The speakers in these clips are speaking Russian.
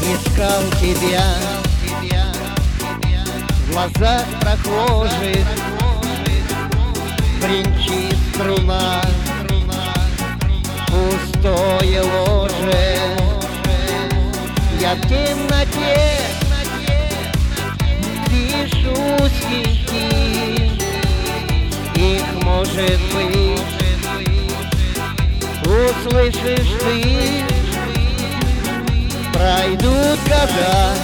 Искал тебя в глазах прохожих, бренчит струна, пустое ложе. Я в темноте пишу стихи, их, может быть, услышишь ты. Пройдут года,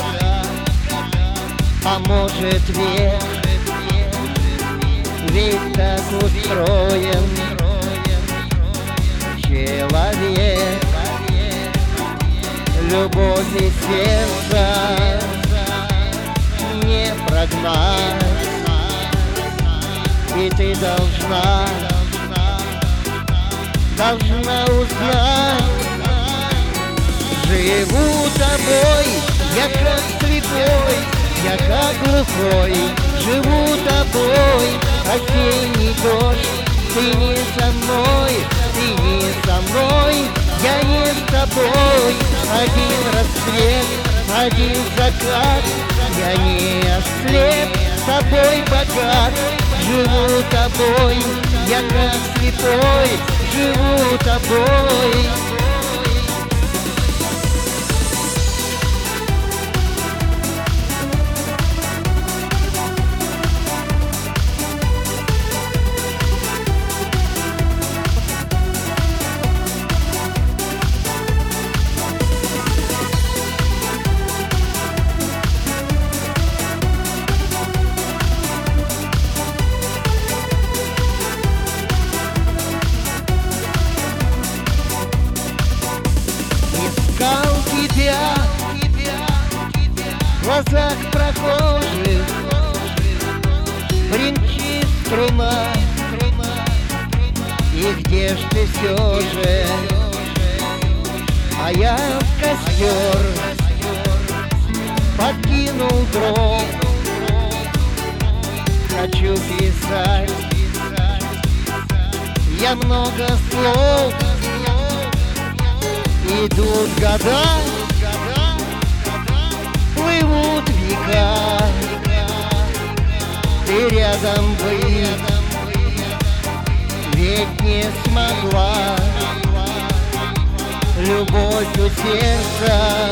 а может век, ведь так устроен человек. Любовь и сердце не прогнать, и ты должна узнать. Живу тобой, я как слепой, я как глухой. Живу тобой, осенний дождь. Ты не со мной, ты не со мной, я не с тобой. Один рассвет, один закат, я не ослеп, тобой богат. Живу тобой, я как слепой, живу тобой. Искал тебя в глазах прохожих, бренчит струна, и где ж ты все же? А я в костер подкинул дров, хочу писать я много слов. Идут года, плывут века, ты рядом быть ведь не смогла. Любовь у сердца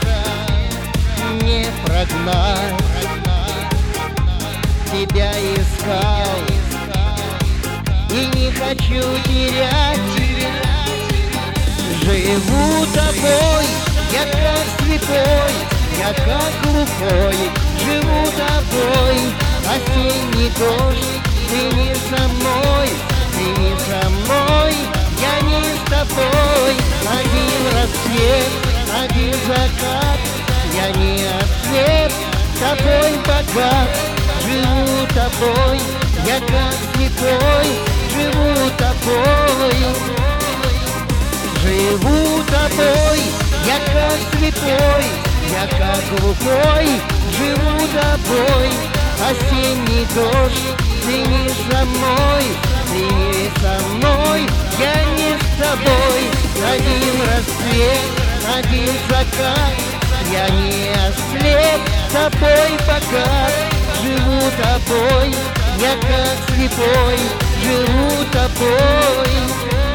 не прогнать, тебя искал и не хочу терять. Живу тобой, я как слепой, я как глухой. Живу тобой, осенний дождь. Ты не со мной, ты не со мной, я не с тобой. Один рассвет, один закат, я не ослеп, тобой богат. Живу тобой, я как слепой, живу тобой. Живу тобой, я как слепой, я как глухой. Живу тобой, осенний дождь. Ты не со мной, ты не со мной, я не с тобой. Один рассвет, один закат, я не ослеп, тобой богат. Живу тобой, я как слепой, живу тобой.